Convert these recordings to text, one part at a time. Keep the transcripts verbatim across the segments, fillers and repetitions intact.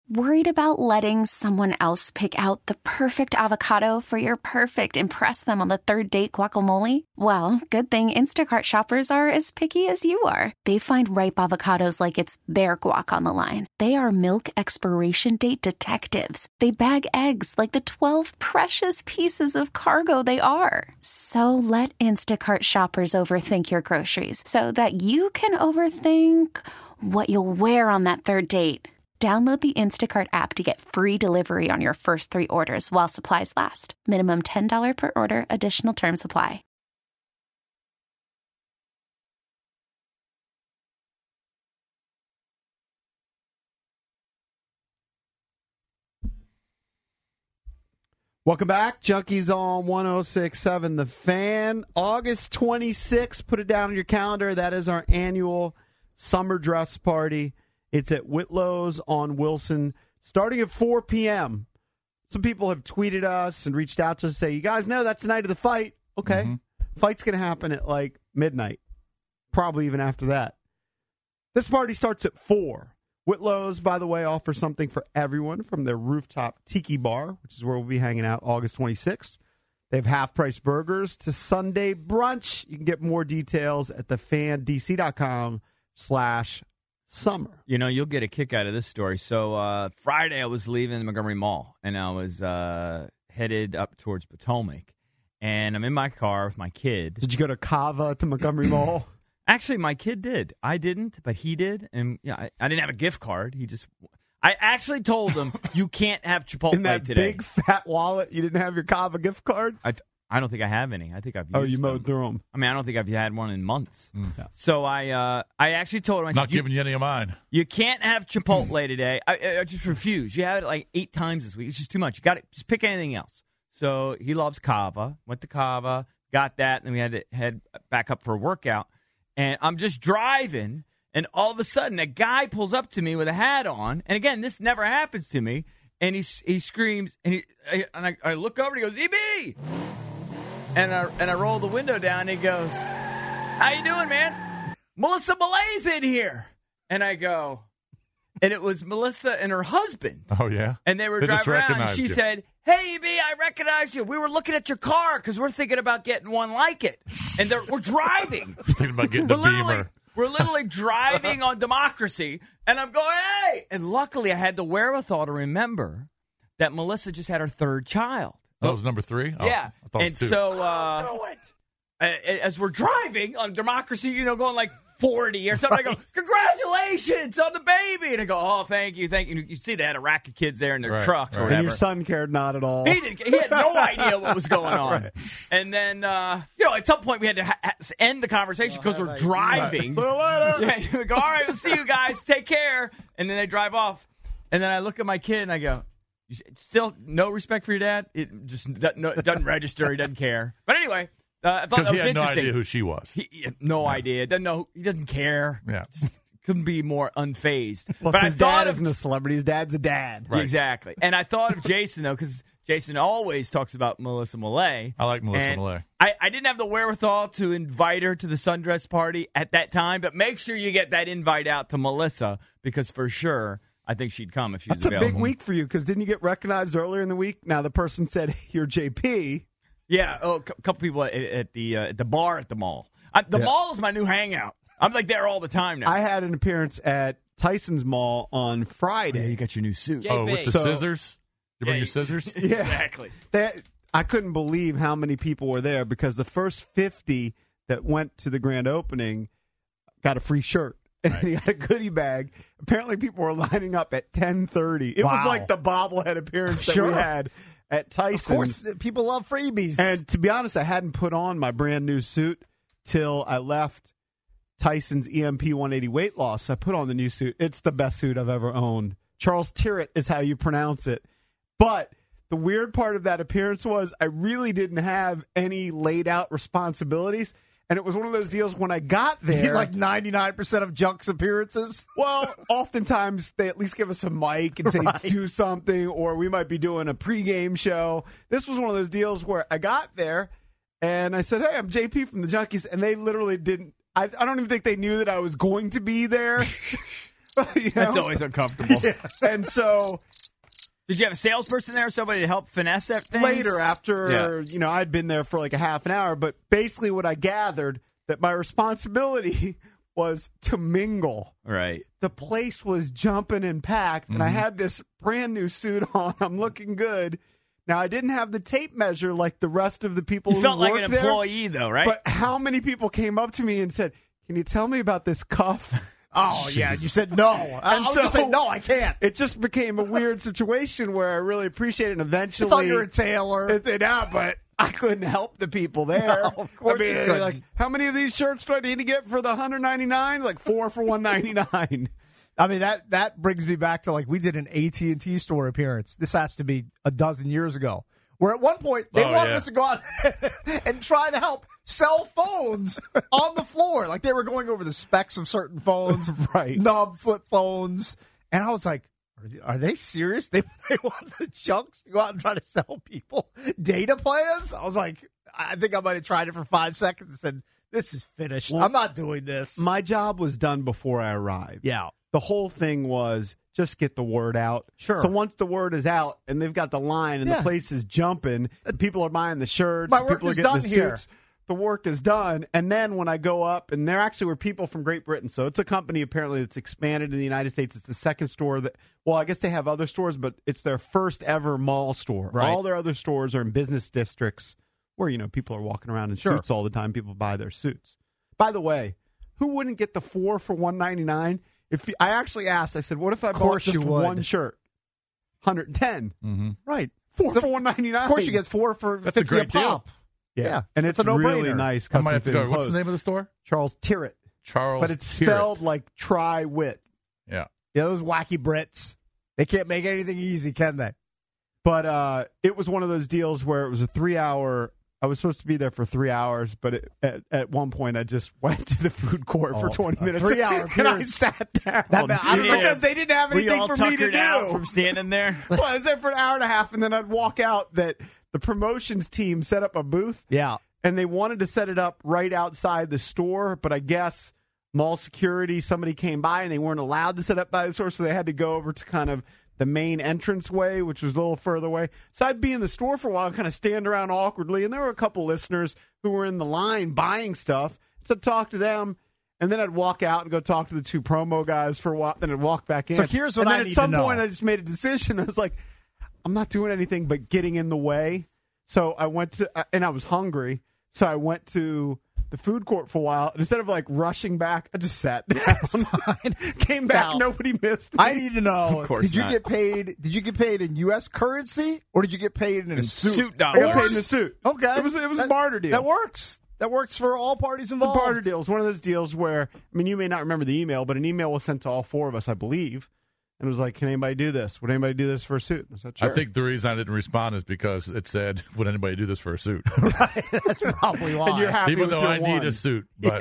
Worried about letting someone else pick out the perfect avocado for your perfect impress them on the third date guacamole? Well, good thing Instacart shoppers are as picky as you are. They find ripe avocados like it's their guac on the line. They are milk expiration date detectives. They bag eggs like the twelve precious pieces of cargo they are. So let Instacart shoppers overthink your groceries so that you can overthink what you'll wear on that third date. Download the Instacart app to get free delivery on your first three orders while supplies last. Minimum ten dollars per order. Additional terms apply. Welcome back. Junkies on one oh six point seven The Fan. August twenty-sixth. Put it down on your calendar. That is our annual summer dress party. It's at Whitlow's on Wilson, starting at four p.m. Some people have tweeted us and reached out to us to say, you guys know that's the night of the fight. Okay. Mm-hmm. Fight's going to happen at like midnight, probably even after that. This party starts at four. Whitlow's, by the way, offers something for everyone from their rooftop tiki bar, which is where we'll be hanging out August twenty-sixth. They have half-price burgers to Sunday brunch. You can get more details at thefandc.com slash summer. You know, you'll get a kick out of this story. So uh, Friday I was leaving the Montgomery Mall, and I was uh, headed up towards Potomac. And I'm in my car with my kid. Did you go to Cava at the Montgomery Mall? Actually, my kid did. I didn't, but he did. And yeah, I, I didn't have a gift card. He just... I actually told him, you can't have Chipotle in that today. Big fat wallet, you didn't have your Cava gift card? I, I don't think I have any. I think I've used Oh, you mowed them. through them. I mean, I don't think I've had one in months. Mm. Yeah. So I uh, I actually told him, I Not said, giving you any of mine. You can't have Chipotle today. I, I just refuse. You had it like eight times this week. It's just too much. You got to just pick anything else. So he loves Cava. Went to Cava, got that, and then we had to head back up for a workout. And I'm just driving, and all of a sudden, a guy pulls up to me with a hat on. And again, this never happens to me. And he he screams, and he and I, I look over, and he goes, E B! And I and I roll the window down, and he goes, how you doing, man? Melissa Malay's in here. And I go, and it was Melissa and her husband. Oh, yeah? And they were They just driving around, and recognized she you. said, hey, E B, I recognize you. We were looking at your car because we're thinking about getting one like it. And they're, we're driving. Thinking about getting we're a literally, Beamer. We're literally driving on Democracy, and I'm going, hey! And luckily, I had the wherewithal to remember that Melissa just had her third child. That was number three? Oh, Yeah. I thought it And was two. so, uh, a- as we're driving on Democracy, you know, going like forty or something, I go, congratulations on the baby. And I go, oh, thank you, thank you. You see they had a rack of kids there in their Right, trucks or right. whatever. And your son cared not at all. He did. He had no idea what was going on. Right. And then, uh, you know, at some point we had to ha- ha- end the conversation because we're driving. See you later. Yeah, we go, all right, we'll see you guys. Take care. And then they drive off. And then I look at my kid and I go, "You still no respect for your dad? It just doesn't, no, it doesn't register. He doesn't care. But anyway, uh, I thought that Because was he had no interesting. idea who she was. He, he had no Yeah. idea. Doesn't know. He doesn't care. Yeah. Couldn't be more unfazed. Plus, But his I thought dad of- isn't a celebrity. His dad's a dad. Right. Exactly. And I thought of Jason, though, because Jason always talks about Melissa Malay. I like Melissa And Malay. I, I didn't have the wherewithal to invite her to the sundress party at that time, but make sure you get that invite out to Melissa because for sure I think she'd come if she was That's a available. big week for you because didn't you get recognized earlier in the week? Now the person said, hey, you're J P. Yeah, oh, a cou- couple people at, at the uh, at the bar at the mall. I, the Yeah. mall is my new hangout. I'm like there all the time now. I had an appearance at Tyson's Mall on Friday. yeah, you got your new suit. Oh, with the So- scissors? You bring Yeah, your you- scissors? Yeah. Exactly. That, I couldn't believe how many people were there because the first fifty that went to the grand opening got a free shirt. And he got a goodie bag. Apparently, people were lining up at ten thirty. It was Wow. like the bobblehead appearance that Sure. we had at Tyson's. Of course, people love freebies. And to be honest, I hadn't put on my brand new suit till I left Tyson's E M P one eighty weight loss. So I put on the new suit. It's the best suit I've ever owned. Charles Tirrett is how you pronounce it. But the weird part of that appearance was I really didn't have any laid out responsibilities. And it was one of those deals when I got there. like ninety-nine percent of Junk's appearances. Well, oftentimes they at least give us a mic and say, Right. let's do something, or we might be doing a pregame show. This was one of those deals where I got there and I said, hey, I'm J P from the Junkies. And they literally didn't, I, I don't even think they knew that I was going to be there. You know? That's always uncomfortable. And so Did you have a salesperson there or somebody to help finesse that thing? later, after, you know, I'd been there for like a half an hour, but basically what I gathered that my responsibility was to mingle. Right. The place was jumping and packed, and I had this brand new suit on. I'm looking good. Now, I didn't have the tape measure like the rest of the people You who felt like worked an there, employee, though, right? but how many people came up to me and said, "Can you tell me about this cuff?" Oh, yeah. You said no. I, And I was so- just saying, no, I can't. It just became a weird situation where I really appreciated it. And I eventually, thought you were a tailor. It, it, yeah, but I couldn't help the people there. No, of course I mean, you couldn't. like, how many of these shirts do I need to get for the one ninety-nine? Like four for one ninety-nine. I mean, that, that brings me back to, like, we did an A T and T store appearance. This has to be a dozen years ago. Where at one point, they Oh, wanted yeah. us to go out and try to help sell phones on the floor. Like, they were going over the specs of certain phones, Right. nub flip phones. And I was like, are they, are they serious? They, they want the junks to go out and try to sell people data plans? I was like, I think I might have tried it for five seconds and said, this is finished. Well, I'm not doing this. My job was done before I arrived. yeah. The whole thing was just get the word out. Sure. So once the word is out and they've got the line and Yeah. the place is jumping, and people are buying the shirts, My and work people are is getting done the here. suits, the work is done. And then when I go up, and there actually were people from Great Britain, so it's a company apparently that's expanded in the United States. It's the second store that, well, I guess they have other stores, but it's their first ever mall store. Right. All their other stores are in business districts where, you know, people are walking around in Sure. suits all the time. People buy their suits. By the way, who wouldn't get the four for one ninety-nine? If you, I actually asked, I said, "What if I bought course just you would. one shirt, one hundred ten, Mm-hmm. Right. four So- for one ninety-nine?" Of course, you get four for That's a fifty great a deal. pop. yeah, yeah, and it's it's a really no-brainer. nice. I might have to custom go. fitting What's the clothes. name of the store? Charles Tirrett, Charles. but it's Tirrett. spelled like tri-wit. Yeah. Yeah, those wacky Brits. They can't make anything easy, can they? But uh, it was one of those deals where it was a three-hour. I was supposed to be there for three hours, but it, at, at one point I just went to the food court for Oh, twenty a minutes, three-hour and I period. sat down That man- I don't know- because they didn't have Were you anything all for me to tuckered out do. from standing there? Well, I was there for an hour and a half, and then I'd walk out. That the promotions team set up a booth, Yeah. and they wanted to set it up right outside the store, but I guess mall security, somebody came by, and they weren't allowed to set up by the store, so they had to go over to kind of the main entrance way, which was a little further away. So I'd be in the store for a while, kind of stand around awkwardly, and there were a couple listeners who were in the line buying stuff, so I'd talk to them. And then I'd walk out and go talk to the two promo guys for a while. Then I'd walk back in. So here's what and then I at need some to know. point, I just made a decision. I was like, I'm not doing anything but getting in the way. So I went to, and I was hungry. So I went to the food court for a while. And instead of like rushing back, I just sat down. Came back. Now, Nobody missed me. I need to know. Of course did you not. get paid? Did you get paid in U S currency or did you get paid in a suit? Suit I got dollars. paid in the suit. Okay, It was, it was That- a barter deal. That works. That works for all parties The involved. barter deal is one of those deals where, I mean, you may not remember the email, but an email was sent to all four of us, I believe. And it was like, can anybody do this? Would anybody do this for a suit? I said, sure. I think the reason I didn't respond is because it said, "Would anybody do this for a suit?" Right. That's probably why. And you're happy Even with though your I one. need a suit, but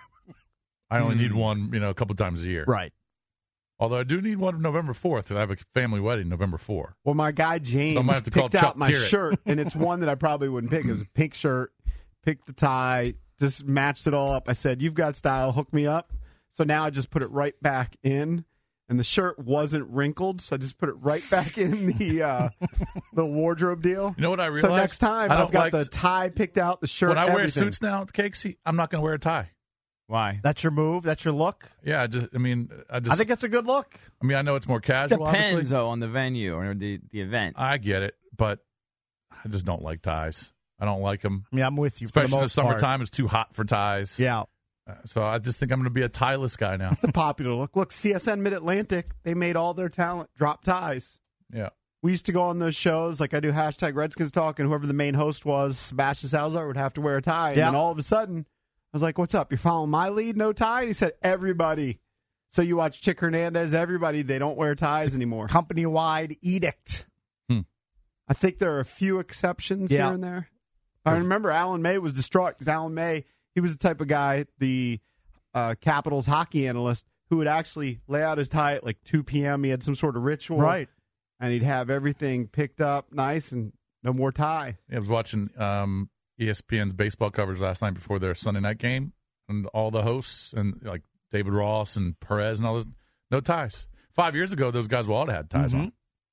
I only need one, you know, a couple times a year. Right. Although I do need one November fourth, and I have a family wedding November fourth. Well, my guy James So I might have to call picked Chuck out my Tirrett. shirt, and it's one that I probably wouldn't pick. It was a pink shirt, picked the tie, just matched it all up. I said, "You've got style, hook me up." So now I just put it right back in, and the shirt wasn't wrinkled, so I just put it right back in the uh, the wardrobe deal. You know what I So realized? next time I I've don't got like the s- tie picked out, the shirt. When I wear everything. suits now, Cakesy, I'm not going to wear a tie. Why? That's your move. That's your look. Yeah, I just, I mean, I just, I think it's a good look. I mean, I know it's more casual. Depends, obviously. though, on the venue or the, the event. I get it, but I just don't like ties. I don't like them, I mean, I'm with you. For especially the in the most part. summertime. It's too hot for ties. Yeah. Uh, So I just think I'm going to be a tieless guy now. the popular look. Look, C S N Mid Atlantic, they made all their talent drop ties. Yeah. We used to go on those shows, like I do hashtag Redskins Talk, and whoever the main host was, Sebastian Salazar, would have to wear a tie. And Yeah. then all of a sudden, I was like, what's up? You're following my lead? No tie? And he said, everybody. So you watch Chick Hernandez, everybody, they don't wear ties anymore. Company-wide edict. I think there are a few exceptions Yeah. here and there. I remember Alan May was distraught because Alan May, he was the type of guy, the uh, Capitals hockey analyst, who would actually lay out his tie at like two p.m. He had some sort of ritual. Right. And he'd have everything picked up nice and no more tie. I was watching um, E S P N's baseball coverage last night before their Sunday night game, and all the hosts and like David Ross and Perez and all those, No ties. Five years ago, those guys all had ties Mhm. on.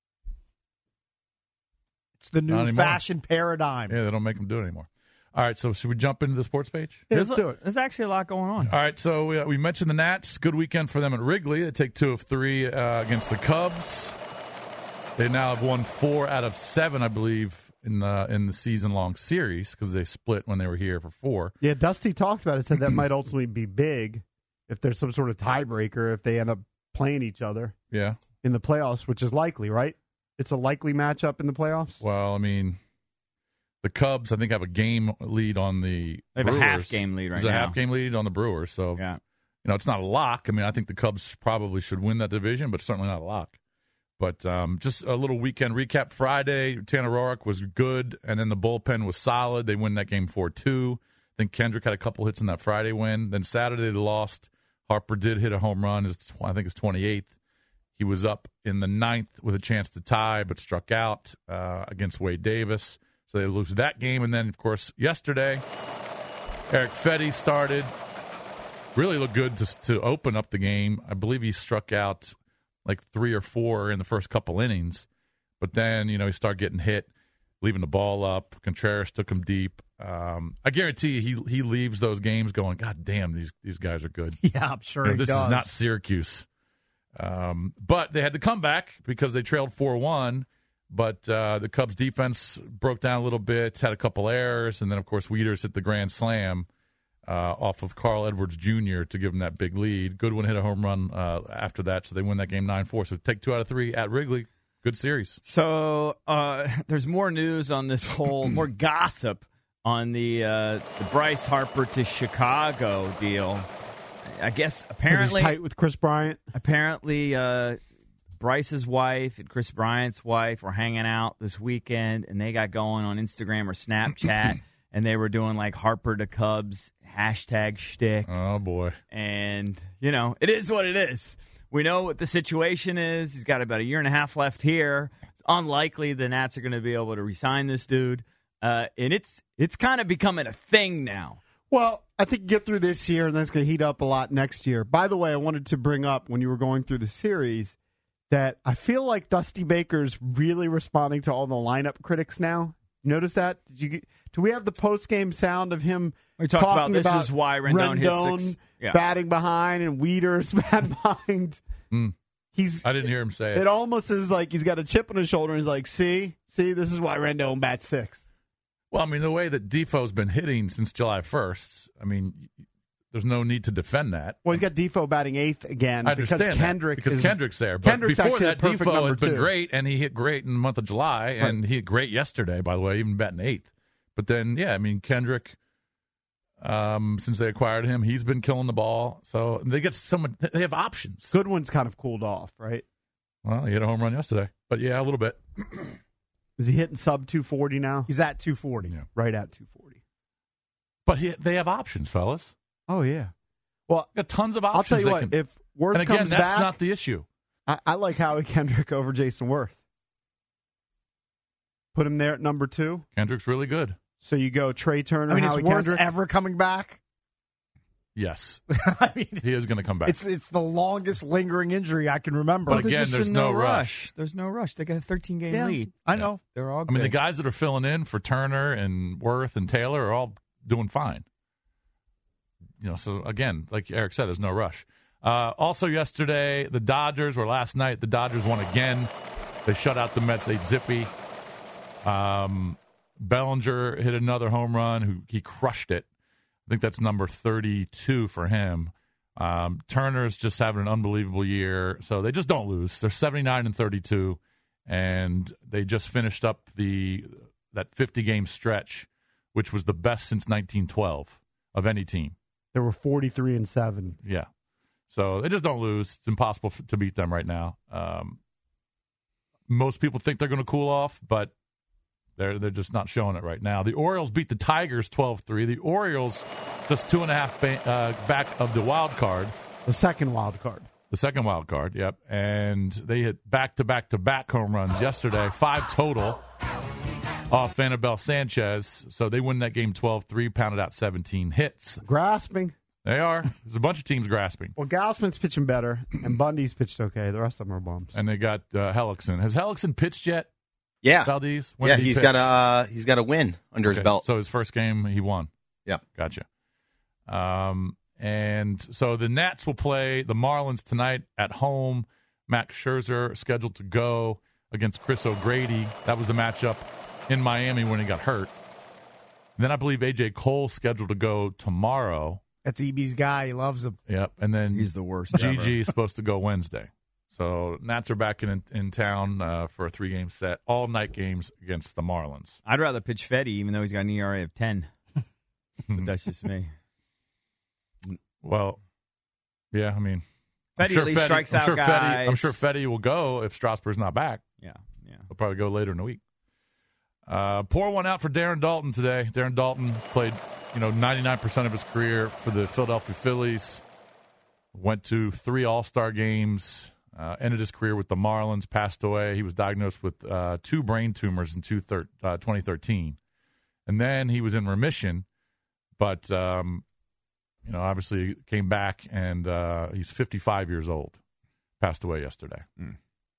It's the Not new anymore. fashion paradigm. Yeah, they don't make them do it anymore. All right, so should we jump into the sports page? Let's There's, do it. there's actually a lot going on. All right, so we, we mentioned the Nats. Good weekend for them at Wrigley. They take two of three uh, against the Cubs. They now have won four out of seven, I believe, in the in the season-long series because they split when they were here for four. Yeah, Dusty talked about it. Said that might ultimately be big if there's some sort of tiebreaker if they end up playing each other Yeah. in the playoffs, which is likely, right? It's a likely matchup in the playoffs. Well, I mean, the Cubs, I think, have a game lead on the They have a Brewers. half-game lead right There's a now. half-game lead on the Brewers, so Yeah. you know it's not a lock. I mean, I think the Cubs probably should win that division, but certainly not a lock. But um, just a little weekend recap. Friday, Tanner Roark was good, and then the bullpen was solid. They win that game four two. I think Kendrick had a couple hits in that Friday win. Then Saturday, they lost. Harper did hit a home run. His, I think his twenty-eighth. He was up in the ninth with a chance to tie, but struck out uh, against Wade Davis. So they lose that game. And then, of course, yesterday, Eric Fetty started. Really looked good to, to open up the game. I believe he struck out like three or four in the first couple innings. But then, you know, he started getting hit, leaving the ball up. Contreras took him deep. Um, I guarantee you he he leaves those games going, God damn, these, these guys are good. Yeah, I'm sure You know, he this does. is not Syracuse. Um, but they had to come back because they trailed four one. But uh, the Cubs defense broke down a little bit, had a couple errors, and then, of course, Wieters hit the grand slam uh, off of Carl Edwards Junior to give them that big lead. Goodwin hit a home run uh, after that, so they win that game nine four. So take two out of three at Wrigley. Good series. So uh, there's more news on this whole, more gossip on the uh, the Bryce Harper to Chicago deal. I guess 'Cause apparently, he's tight with Chris Bryant. apparently uh, Bryce's wife and Chris Bryant's wife were hanging out this weekend, and they got going on Instagram or Snapchat, and they were doing like Harper to Cubs hashtag shtick. Oh, boy. And, you know, it is what it is. We know what the situation is. He's got about a year and a half left here. It's unlikely the Nats are going to be able to re-sign this dude. Uh, and it's it's kind of becoming a thing now. Well, I think you get through this year, and then it's going to heat up a lot next year. By the way, I wanted to bring up when you were going through the series that I feel like Dusty Baker's really responding to all the lineup critics now. You notice that? Did you get, do we have the post-game sound of him We talked about talking this about is why Rendon, hit Rendon six. Yeah. batting behind and Wieters batting behind? Mm. He's. I didn't hear him say it. It almost is like he's got a chip on his shoulder, and he's like, see? See, this is why Rendon bats sixth. Well, I mean, the way that Defoe's been hitting since July first, I mean, there's no need to defend that. Well, he's got Defoe batting eighth again I understand because that, Kendrick because is, Kendrick's there. But Kendrick's before actually that, the perfect Defoe number has been two. great, and he hit great in the month of July, and he hit great yesterday, by the way, even batting eighth. But then, yeah, I mean, Kendrick, um, since they acquired him, he's been killing the ball. So they get so much. They have options. Goodwin's kind of cooled off, right? Well, he hit a home run yesterday, but yeah, a little bit. Is he hitting sub two forty now? He's at two forty. Yeah. Right at two forty. But he, they have options, fellas. Oh, yeah. Well, They got tons of I'll options. tell you they what, can- if Worth and again, comes that's back, not the issue. I, I like Howie Kendrick over Jason Worth. Put him there at number two. Kendrick's really good. So you go Trey Turner, I mean, is Howie Worth Kendrick. ever coming back? Yes, I mean, he is going to come back. it's it's the longest lingering injury I can remember. But again, just there's in no rush. There's no rush. They got a thirteen game Yeah, lead. I know. They're all I mean, the good. guys that are filling in for Turner and Worth and Taylor are all doing fine. You know, so again, like Eric said, there's no rush. Uh, also yesterday, the Dodgers, or last night, the Dodgers won again. They shut out the Mets eight zippy. Um, Bellinger hit another home run. Who he crushed it. I think that's number thirty-two for him. Um, Turner's just having an unbelievable year. So they just don't lose. They're seventy-nine and thirty-two, and they just finished up the that fifty-game stretch, which was the best since nineteen twelve of any team. There were forty-three and seven. Yeah. So they just don't lose. It's impossible f- to beat them right now. Um, most people think they're going to cool off, but they're they're just not showing it right now. The Orioles beat the Tigers twelve three. The Orioles just two and a half ba- uh, back of the wild card, The second wild card. the second wild card, yep. And they hit back-to-back-to-back home runs yesterday, five total off Anibal Sanchez. So they win that game twelve three, pounded out seventeen hits. Grasping. They are. There's a bunch of teams grasping. Well, Gausman's pitching better, and Bundy's pitched okay. The rest of them are bums. And they got uh, Hellickson. Has Hellickson pitched yet? Yeah. Valdez? When yeah, did he he's pitch? got a uh, he's got a win under Okay, his belt. So his first game, he won. Yeah. Gotcha. Um, and so the Nats will play the Marlins tonight at home. Max Scherzer scheduled to go against Chris O'Grady. That was the matchup in Miami when he got hurt. Then I believe A J Cole scheduled to go tomorrow. That's E B's guy. He loves him. Yep. And then He's the worst G G ever. is supposed to go Wednesday. So Nats are back in in town uh, for a three-game set, all night games against the Marlins. I'd rather pitch Fetty, even though he's got an E R A of ten. But that's just me. Well, yeah, I mean, I'm Fetty sure at least Fetty- strikes I'm out sure guys. Fetty, I'm sure Fetty will go if Strasburg's not back. Yeah, yeah. He'll probably go later in the week. Uh, pour one out for Darren Dalton today. Darren Dalton played, you know, ninety-nine percent of his career for the Philadelphia Phillies. Went to three All-Star games. Uh, ended his career with the Marlins. Passed away. He was diagnosed with uh, two brain tumors in two thir- uh, twenty thirteen, and then he was in remission. But um, you know, obviously came back, and uh, he's fifty-five years old. Passed away yesterday. Mm.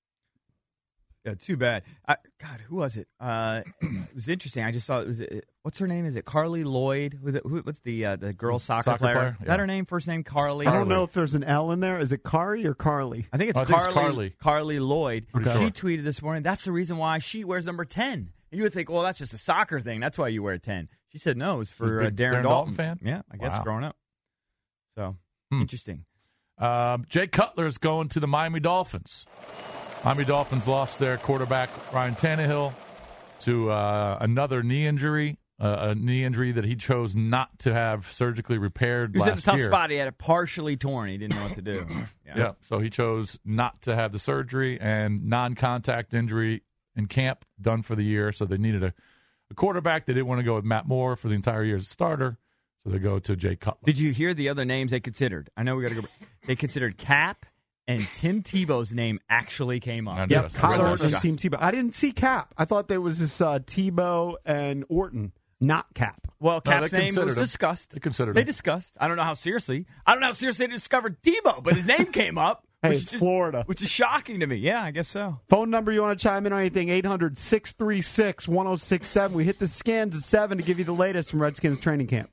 Yeah, too bad. I, God, who was it? Uh, it was interesting. I just saw it was. It, what's her name? Is it Carly Lloyd? Who, who, what's the uh, the girl soccer, Soccer player? player? Is Yeah. that her name? First name Carly. I don't know if there's an L in there. Is it Kari or Carly? I think it's I think Carly. it's Carly. Carly Lloyd. Pretty She sure. tweeted this morning. That's the reason why she wears number ten. And you would think, well, that's just a soccer thing. That's why you wear ten. She said no. It's for She's a uh, big Darren, Darren Dalton. Dalton fan? Yeah, I guess Wow. growing up. So Hmm. interesting. Um, Jay Cutler is going to the Miami Dolphins. Miami Dolphins lost their quarterback, Ryan Tannehill, to uh, another knee injury, uh, a knee injury that he chose not to have surgically repaired He was last in a tough year. spot. He had it partially torn. He didn't know what to do. Yeah, so he chose not to have the surgery and non-contact injury in camp, done for the year. So they needed a, a quarterback. They didn't want to go with Matt Moore for the entire year as a starter, so they go to Jay Cutler. Did you hear the other names they considered? I know we got to go. They considered Cap, and Tim Tebow's name actually came I up. knew Yep, that's Kyle correct. Orton and Team Tebow. I didn't see Cap. I thought there was this uh, Tebow and Orton, not Cap. Well, No, Cap's they name considered was him. discussed. They considered They him. discussed. I don't know how seriously. I don't know how seriously they discovered Tebow, but his name came up. Hey, which it's is just- Florida. which is shocking to me. Yeah, I guess so. Phone number you want to chime in on anything, eight hundred, six three six, one oh six seven. We hit the scans at seven to give you the latest from Redskins training camp.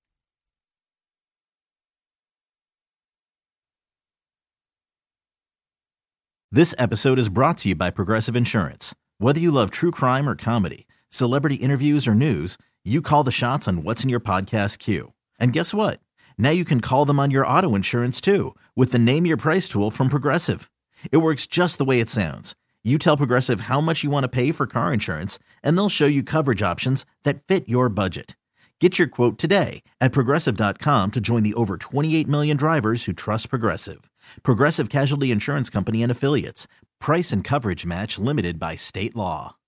This episode is brought to you by Progressive Insurance. Whether you love true crime or comedy, celebrity interviews or news, you call the shots on what's in your podcast queue. And guess what? Now you can call them on your auto insurance too with the Name Your Price tool from Progressive. It works just the way it sounds. You tell Progressive how much you want to pay for car insurance, and they'll show you coverage options that fit your budget. Get your quote today at Progressive dot com to join the over twenty-eight million drivers who trust Progressive. Progressive Casualty Insurance Company and Affiliates. Price and coverage match limited by state law.